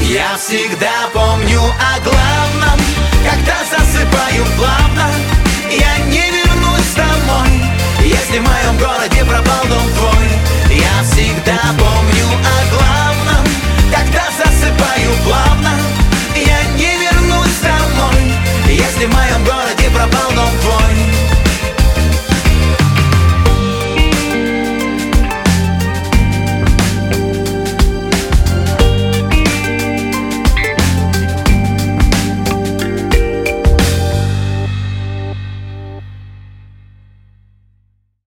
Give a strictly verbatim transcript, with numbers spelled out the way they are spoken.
Я всегда помню о главном, когда засыпаю плавно. Я не вернусь домой, если в моем городе пропал дом твой. Я всегда помню о главном, когда засыпаю плавно. Я не вернусь домой, если в моем городе пропал дом твой.